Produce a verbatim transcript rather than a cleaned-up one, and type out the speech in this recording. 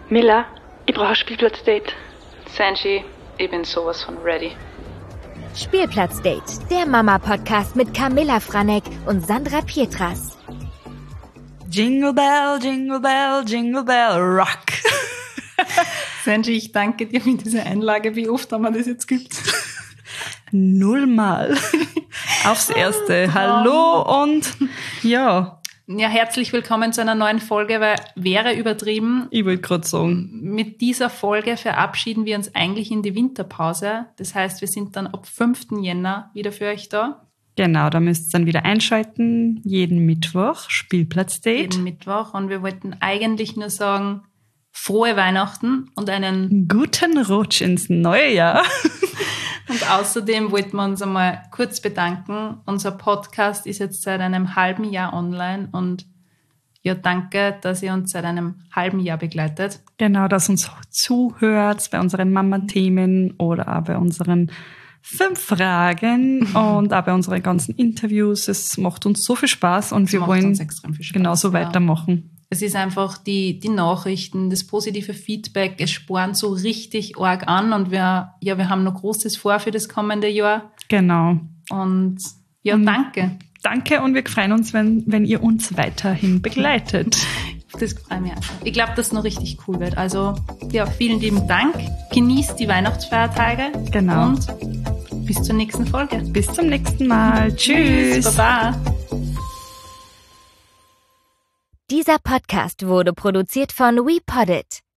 Mila, ich brauche ein Spielplatzdate. Sanji, ich bin sowas von ready. Spielplatzdate, der Mama-Podcast mit Camilla Franek und Sandra Pietras. Jingle Bell, Jingle Bell, Jingle Bell, Rock. Sanji, ich danke dir für diese Einlage. Wie oft haben wir das jetzt geübt? Nullmal. Aufs Erste. Hallo und ja. Ja, herzlich willkommen zu einer neuen Folge, weil wäre übertrieben. Ich wollte gerade sagen. Mit dieser Folge verabschieden wir uns eigentlich in die Winterpause. Das heißt, wir sind dann ab fünften Jänner wieder für euch da. Genau, da müsst ihr dann wieder einschalten. Jeden Mittwoch, Spielplatzdate. Jeden Mittwoch. Und wir wollten eigentlich nur sagen, frohe Weihnachten und einen guten Rutsch ins neue Jahr. Und außerdem wollten wir uns einmal kurz bedanken. Unser Podcast ist jetzt seit einem halben Jahr online und ja, danke, dass ihr uns seit einem halben Jahr begleitet. Genau, dass uns zuhört bei unseren Mama-Themen oder auch bei unseren fünf Fragen und auch bei unseren ganzen Interviews. Es macht uns so viel Spaß und es wir wollen genauso ja. weitermachen. Es ist einfach die, die Nachrichten, das positive Feedback, es spornt so richtig arg an und wir, ja, wir haben noch Großes vor für das kommende Jahr. Genau. Und ja, und danke. Danke und wir freuen uns, wenn, wenn ihr uns weiterhin begleitet. Das freut mich einfach. Ich glaube, dass es noch richtig cool wird. Also, ja, vielen lieben Dank. Genießt die Weihnachtsfeiertage. Genau. Und bis zur nächsten Folge. Bis zum nächsten Mal. Tschüss. Baba. Dieser Podcast wurde produziert von WePoddit.